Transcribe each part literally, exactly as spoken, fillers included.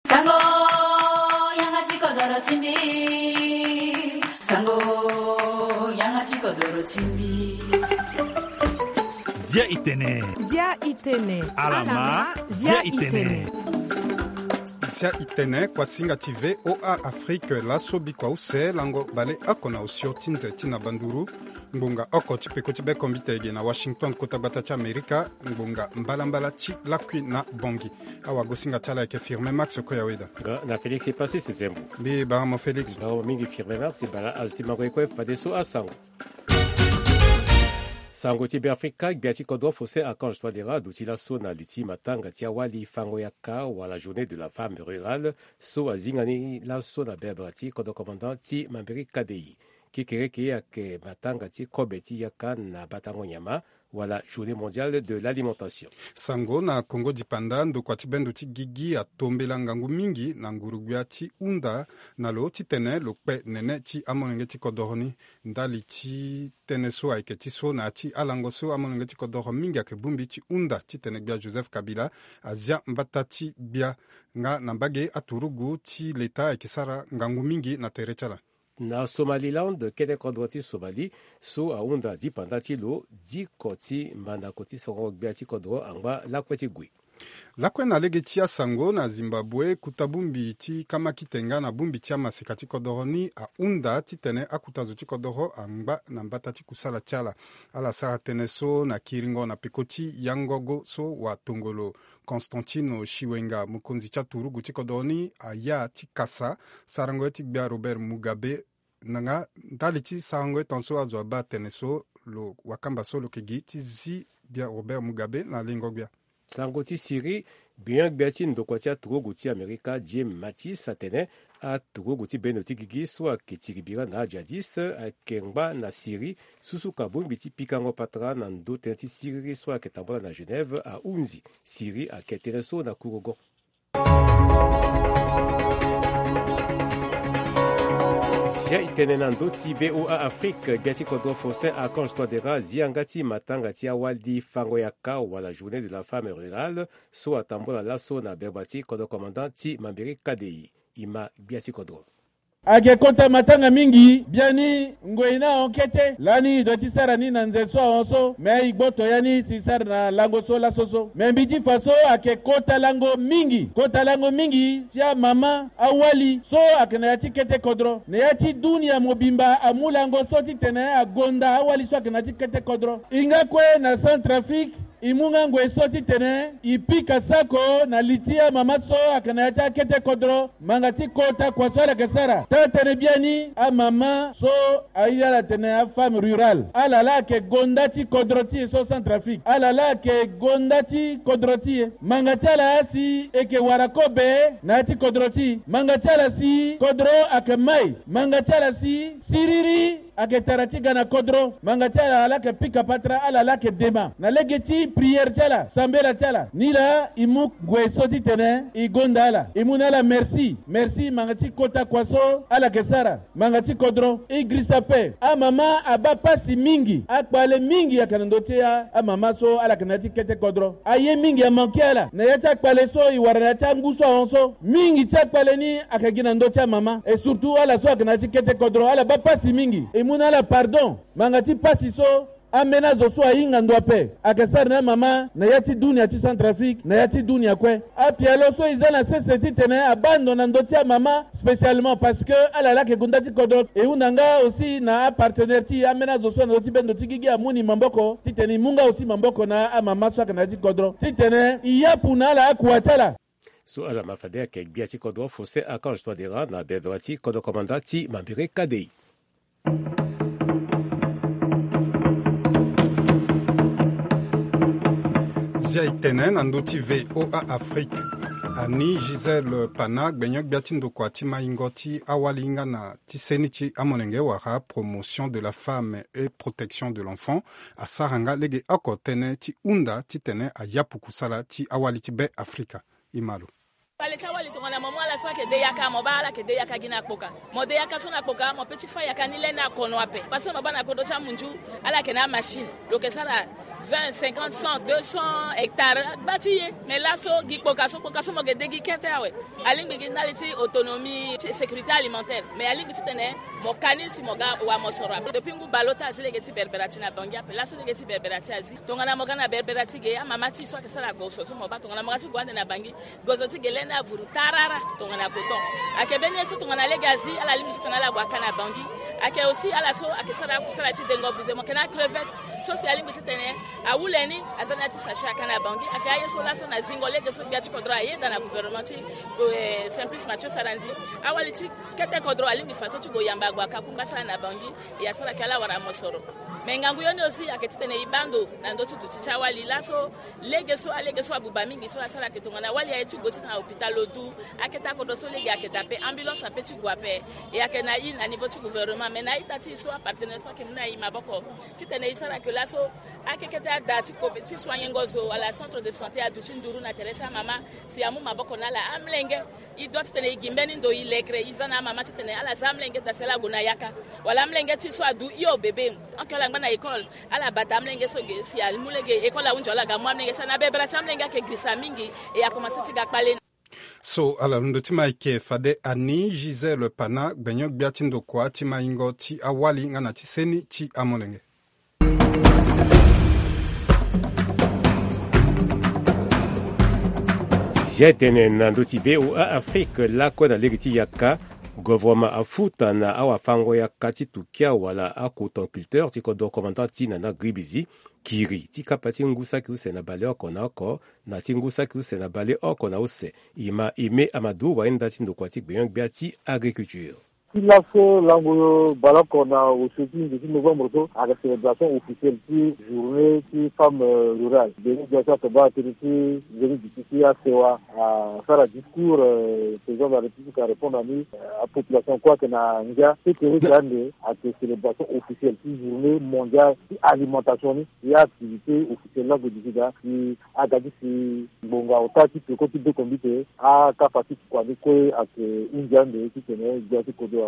Sango 양아치 거더러 침비 Sango 양아치 거더러 침비 Zia itene. Zia itene. Alama. Zia itene. Zia itene kwa singa tive O A Afrique la sobi kwa use lango bale akona usio tinze tina banduru ngbunga oko chipeko chibe kombitege na Washington kota bata cha Amerika ngbunga mbala mbala chi lakwi na bongi awa gosinga chala yake firme Max Koyaweda na Félix c'est passé c'est zembo bi baramo Félix baramo mingi firme Max bala azima kwekwe fadeso asango Sango tibe Afrika biati kodro fose akange twadera dutila so na liti matanga tia wali fango yaka wala journée de la femme rurale so azingani la so na berbrati kodo commandant ti mamberi K D I kikereke yake matanga ti kobeti yaka na batango nyama wala journée mondiale de l'alimentation. Sango na Congo dipanda ndo kwa tibendo ti gigi atombela ngangu mingi na ngurugua ti unda na lo ti tene lo kpe nene ti amonenge ti kodoroni ndali ti tene so aike ti so na ti alango so amonenge ti kodoro mingi ake bumbi ti unda ti tene bia Joseph Kabila azia mbata ti bia nga na mbage aturugu ti leta aike sara ngangu mingi na tere chala. Na Somaliland, kete kodroti Somali, so a unda di pandati lo, di koti manda koti sorok beati kodro angba la kweti gui. Lakwe na lege tia Sango na Zimbabwe kutabumbi ti kama kitenga na bumbi tia masikati kodoroni a unda ti tene akutazo ti kodoro angba na mbata ti kusala tiala. Ala sara tene so na kiringo na pekoti yangogo so wa tongolo Constantino Chiwenga mukonzi cha turugu ti kodoroni a ya ti kasa sarango ti bia Robert Mugabe nanga ndali ti sarango tanso azwa ba tene so lo wakamba so lo kegi ti zi bia Robert Mugabe na lingo bia. Sango ti Siri, bien biati ndokwatia turugu ti Amerika Jim Mattis atene a turugu ti beno ti gigi so a ketiribira na jadis a kengba na Siri susu kabumbi ti pikango patra na ndo tene ti Siri so a ketambola na Genève a unzi Siri a ketere so na kurogo. Zia itene nando ti V O A Afrique biati kodro fose akange twadera zianga ti matanga ti awaldi fango yaka wala journée de la femme rurale so atambola laso na berbati kodo commandant ti mamberi K D I ima biati kodro ake kota matanga mingi biani ngoina onkete lani doti sara ni na nzeso onso me igboto yani si sara na lango so la soso me mbiji faso ake kota lango mingi kota lango mingi tia mama awali so ake na yati kete kodro ne yati dunia mobimba amulango so ti tene agonda awali so ake na yati kete kodro inga kwe na Centrafrique imunga ngwe soti tene ipika sako na litia mama so akanayata kete kodro mangati kota kwa swala kesara tatene biani a mama so ayala tene a femme rurale alala ke gondati kodroti so Centrafrique alala ke gondati kodroti mangati ala si eke warakobe na ti kodroti mangati ala si kodro akemai mangati ala si siriri ake tarati gana kodro mangati ala ala ke pika patra ala ala ke dema na legeti prière tala sambela tala nila imu gwe soti tene igonda ala imunala merci merci mangati kota kwaso ala kesara mangati kodro igrisape a mama aba pasi mingi akpale mingi akanandotea a mama so ala kanati kete kodro aye mingi ya manke ala na yata akpale so iwaranata nguso onso mingi takpale ni akagina ndotea mama et surtout ala so akanati kete kodro ala ba pasi mingi imunala pardon mangati pasi so amena zo so ayinga ndwape akasar na mama na yati dunia ti Centrafrique na yati dunia kwe apialo so izana seseti tene abandona ndotia mama spécialement parce que ala la ke gundati kodro e unanga aussi na partenaire ti amena zo so ndoti bendo tigigi amuni mamboko ti tene munga aussi mamboko na a mama so kana ti kodro ti tene iyapuna la akuatala so ala mafade ke biati kodro fose akange twadera na beberati kodo commandant mambere K D I. Zia itene nando ti V O A Afrique ani Gisèle Pana gbenyok biatindo kwa ti maingoti awalinga na ti seni ti amonenge wara promotion de la femme et protection de l'enfant asaranga lege oko tene ti unda ti tene ayapu kusala ti awali ti be Afrika imalo Pale chawali tungana mamwala swake de yaka mobala ke de yaka gina kpoka mo de yaka sona kpoka mo petit fa yaka nile na kono ape parce no bana kodo cha munju ala ke na machine lo ke sara vingt, cinquante, cent, deux cents hectares bâti mais là so gi pokaso pokaso mo gede gi kete awe alingi gi naliti autonomie sécurité alimentaire mais alingi tene mo kanisi mo ga wa mo soro depuis ngu balota zile geti berberati na bangia pe là so geti berberati azi tongana mo kana berberati ge mama ti so ke sala goso so mo ba tongana mo gati gwande na bangi gozo ti gelena vuru tarara tongana koton akebeni so tongana legazi ala limiti tongana la bwa kana bangi ake aussi ala so akesara kusala ti dengo buze mo kana crevette so si alingi tene awuleni azanati sacha kana bangi akaye so la so na zingo lege so biati kodra ye dans la gouvernement eh, Simplice Mathieu Sarandi awali ti kete kodro alingi faso ti go yamba gwa kakunga cha na bangi ya sala kala wara mosoro mengangu yoni aussi aketitene ibando na ndoto tuticha wali laso lege so alege so abuba mingi so asala ketongana wali ya eti goti na hôpital odu aketa kodo so lege aketa pe ambulance apeti guape e akena yi na niveau ti gouvernement mais na itati so appartenance ke mna yi maboko titene isara ke laso akeketa dati ko ti soigner ngozo à la centre de santé à Duchinduru na Teresa mama si amu maboko na la amlenge i doit tene gimbeni ndo ilegre izana mama titene ala zamlenge tasela guna yaka wala amlenge ti so adu yo bebe ankala na école ala batamlenge so ge si al mulege école a unjola ga mwamlenge sana bebra tamlenge ke grisa mingi et a commencé ti ga pale so ala ndo tima ike fade ani Gisèle Pana benyo biatindo kwa tima ingo ti awali ngana ti seni ti amolenge jetene na ndoti V O A Afrique lako na legiti yaka gouvernement afuta na awa fango ya kati tukia wala akuton culteur tiko dokumenta tina na gribizi kiri tika pati ngusa ki use na bale oko na oko na ti ngusa ki use na bale oko na use ima ime Amadou wa enda tindo kwa ti gbeyon biati agriculture. Lasso lango balako na au soutien de novembre to à la célébration officielle de journée de femmes rurales. Denis Diassa Toba Tériti, Denis Dikia Sewa à faire un discours président de la République à répondre à nous à la population quoi que na ngia c'est que grande à cette célébration officielle de journée mondiale de alimentation et activité officielle là de Diga qui a gagné si bonga otati que côté de comité à capacité quoi de quoi à que Indian de qui tenait Diassa Kodo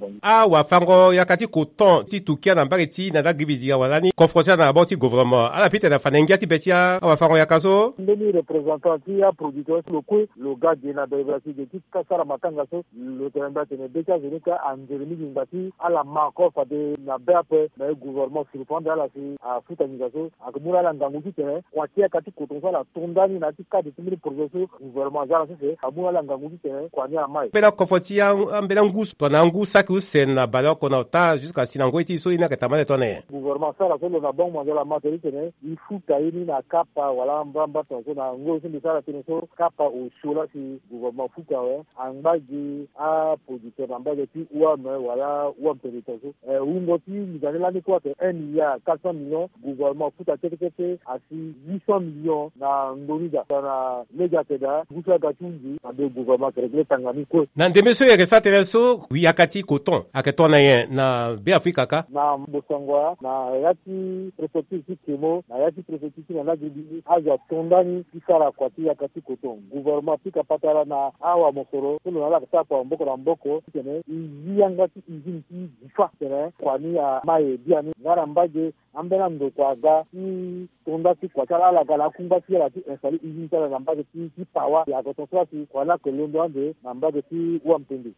awa fango ya kati koton ti tukia na mbari ti na da gribizi ya walani confronté na boti gouvernement ala pite na fanengia ti betia awa fango ya kaso ndeni représentant ti ya producteur le coup le gars de na bebasi de ti kasara matanga so le teranga tene betia zenika angelimi ngati ala mako fa de na bepe na gouvernement surprendre ala si a futanizaso akumura la ngangu ti tene kwa ti kati koton so la tondani na ti ka de timili projet gouvernement zala se amura la ngangu ti tene kwa ni amai pela confronté ya ambela ngusu na ngusa ki usen na baloko na ta jusqu'à sinango iti so ina ketamane tone gouvernement sala solo na bon mondial materi tene il faut kaini na kapa wala mbamba tonso na ngo sindi sala tene so kapa o shola si gouvernement fuka we anbaji a producteur ambaje ti uwa me wala uwa mperitonso eh ungo ti nizanela ni kwa un ya quatre cents millions gouvernement fuka tete tete asi huit cents millions na ndonida na lega teda busa gatunji na de gouvernement régler tangani ko na ndemeso ya resa tereso yakati coton aketona yen na be Afrika ka na Bosangwa na yati prefecture ti Kemo na yati prefecture na Gribizi aja tondani kisara kwa ti yakati coton gouvernement pika patara na awa mosoro tolo na la kapa mboko na mboko tene yanga ti izini ti difa tene kwa ni ya maye biani ngara mbaje ambela ndo kwa ga ti tonda ti kwa chala la gala kumba ti la ti installer izini tala na mbaje ti ti pawa ya ko so ti kwa la kolendo ande na mbaje ti wa mpende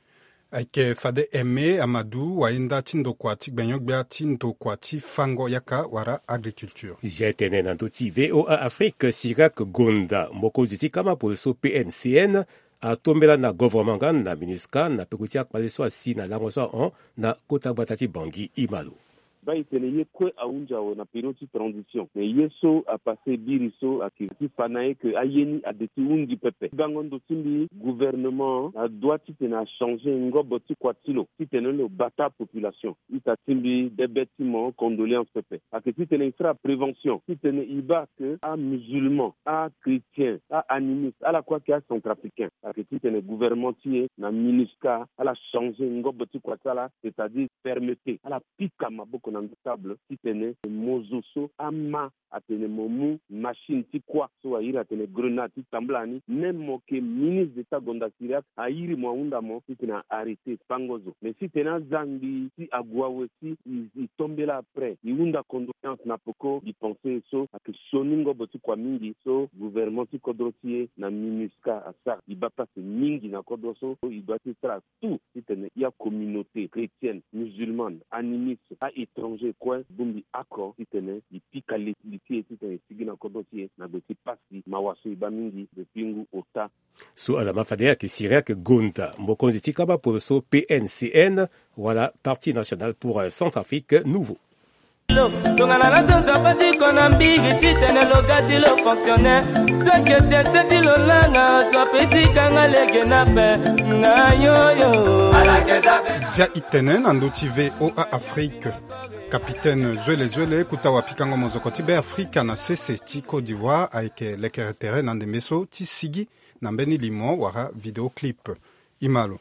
Aike fade eme Amadou waenda tindo kwa ti gbenyogba tindo kwa ti fango yaka wara agriculture. Jetene na ndoti V O A Afrique Sirak Gonda moko ziti kama poliso P N C N a tombela na gouvernement na ministre na pekutia kwaleso asi na lango so on na kota batati bangi imalu. ba itene ye kwe aunja na période de transition mais yeso a passé biriso a ki fanaye que ayeni a deti ungi pepe bangondo timbi gouvernement a doit tena changer ngobo ti kwatilo tena le bata population ita timbi des bâtiments condoléances pepe a que tena infra prévention tena iba que a musulman a chrétien a animiste à la quoi que a centrafricain a que tena gouvernement ti na minusca à la changer ngobo ti kwatala c'est-à-dire fermeté à la pika maboko na nandable titene mozoso ama atene momu machine ti kwa so ayiri atene grenade ti tamblani même que ministre d'état Gonda Siriak ayiri mwaunda mo titena arrêté pangozo mais si tena zambi si agwawe si i tombela après iunda condoléance na poko di penser so ak soningo boti kwa mingi so gouvernement ti kodrotie na minuska asa ibapa se mingi na kodroso il doit être tout titene ya communauté chrétienne musulmane animiste a étranger quoi bumbi accord titene ipika liti titene sigina kodrotie na boti pasi mawaso ibamingi de pingu ota so ala mafadea ke Siriak Gonda mokonzi tikaba pour so P N C N voilà Parti national pour Centrafrique nouveau. tongana na tozapati kona mbigi titene lokati lo fonctionnaire soki teteti lolanga swapeti kanga lege na pe ngayoyo Zia Itene na ndoti V O A Afrique Capitaine Zwele Zwele kuta wapikango mozoko ti be Afrika na C C ti Côte d'Ivoire ayeke lekere tere na ndembeso ti sigi na mbeni limo wara vidéoclip Imalo.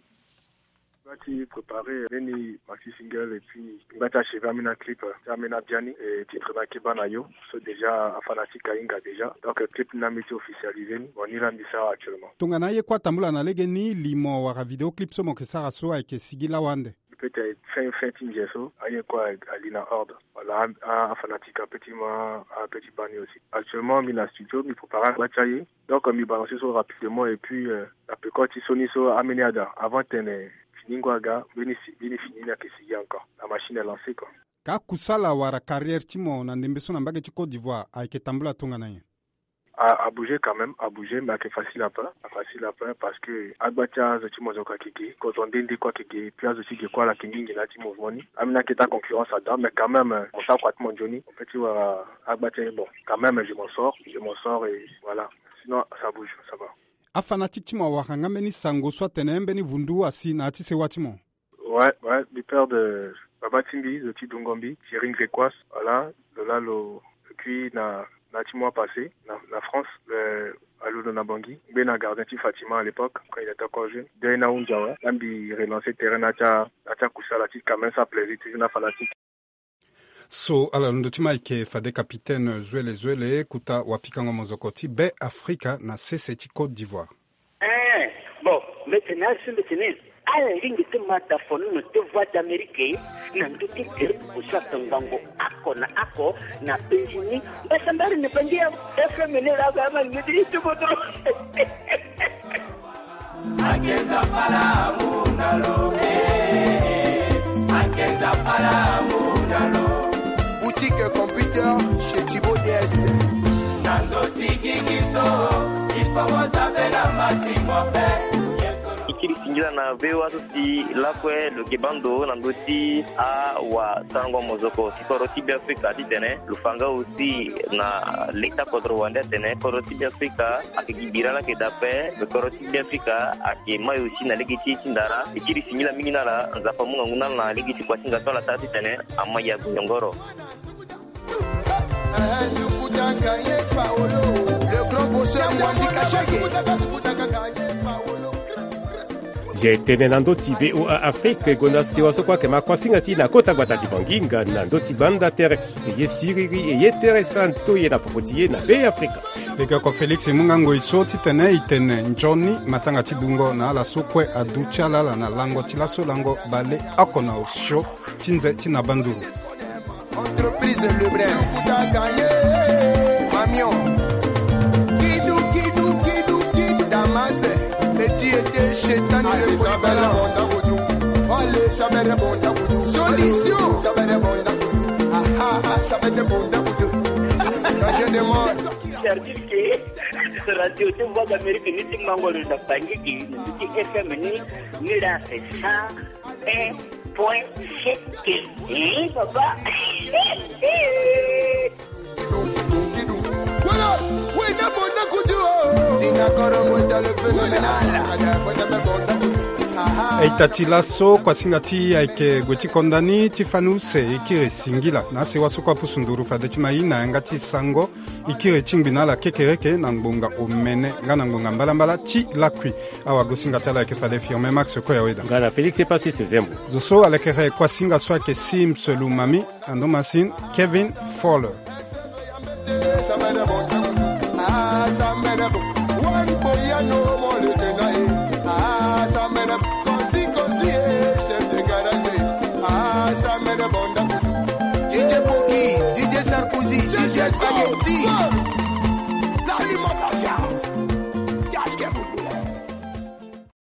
Bati préparé neni maxi single et puis bati achevé amena clip amena Biani et titre na Kibana yo so déjà fanatique inga déjà donc clip na miti officialisé bon ni rambisa actuellement. Tongana ye kwa tambula na lege ni limo wara vidéoclip so mokesara so ayeke sigi la wande. Peut-être fin fin tingeso aye quoi alina ordre voilà un fanatique un petit ma un petit bani aussi actuellement mi na studio mi prépare batailler donc mi balancer so rapidement et puis euh, la peu quand soni so amenada avant tene finingwaga beni beni finina ke sigi encore la machine est lancée quoi ka kusala wara carrière timo na ndembeso na mbage ti Côte d'Ivoire ayeke tambula tongana ye à, à bouger quand même, à bouger, mais c'est facile à pas, facile à pas parce que Agbatia zoti mozoka kiki, quand on dit quoi kiki, puis aussi que quoi la kingi na ti mouvement ni, amina kita concurrence là-dedans, mais quand même, on s'en croit mon Johnny, on peut dire Agbatia bon, quand même je m'en sors, je m'en sors et voilà, sinon ça bouge, ça va. A fanatique timo wakanga meni sango soit tenembe ni vundu asi na ati se watimo. Ouais, ouais, du père de Baba Timbi, de Ti Dongombi, Thierry Ngekwas, voilà, de là le puis na na mois passé, na, na France, le, à l'Oudona Bangui, ben à gardien Fatima à l'époque, quand il était encore jeune. Dès na Unjawa, l'ambi relancé terrain nacha, nacha kusala tit quand même ça plaisir, toujours na fanatique. So, ala ndotima ike fade capitaine Zwele Zwele, kuta wapikango mozokoti, be Afrika na C C T Côte d'Ivoire. Eh, bon, maintenant, c'est maintenant. À la ligne de mataphone, nous te voix d'Amérique, n'a pas été terrible pour ça, ton bango, ako, na ako, na péjini, mais ça m'a ne pas dire, est-ce que mener la gamme, me dit tout votre. Akeza pala munalo, akeza pala munalo. Boutique computer chez Thibaut D S. Nando tikigiso, il faut vous appeler la matin, ikiri sinjila na vewa tuti lakwe lokebando na ndoti a wa sango mozoko sikoroti bi Afrika ditene lufanga usi na lekta kodro wande tene koroti bi Afrika akigibira la kedape koroti bi Afrika akemayo usi na legiti tindara ikiri sinjila mingi nala nzapa munga nguna na legiti kwa singa tola tati tene amaya ngoro le grand bosseur Wandi Kachage. Jetene na ndoti V O A Afrique gona siwa sokwa ke makwasinga ti na kota batati banginga na ndoti banda tere ye siriri e yetere santo ye na popotiye na V Africa. Lega ko Felix Mungango isoti tene itene njoni matanga tidungo na ala sokwe aduchala la na lango tilaso lango bale akona osho tinze tina banduru. Entreprise Le Brin kuta gagné Mamion Kidou Kidou Kidou Kidou Damase Petit était chétan le polyvalent. Allez, ça va répondre à vous. Solution. Ça va répondre à vous. Ah ah ah, ça va répondre à vous. Quand je demande. C'est-à-dire que la radio de voix d'Amérique n'est pas encore le Bangi qui F M ni ni là c'est ça un point sept. Eh papa. Voilà, oui, n'a pas n'a couture. Tina Korongo est le phénoménal. Ah ah. Eitati laso kwa singati aike gweti kondani tifanu se ikire singila na se waso kwa pusunduru fadeti maina ngati sango ikire chingbina la kekereke na ngbonga omene ngana ngbonga mbalambala chi lakwi awa gosinga tala ike fade firme max ko ya weda ngana Felix c'est pas si c'est zembo zoso alekere kwa singa swa ke sim selumami ando masin Kevin Fowler One for ya no more.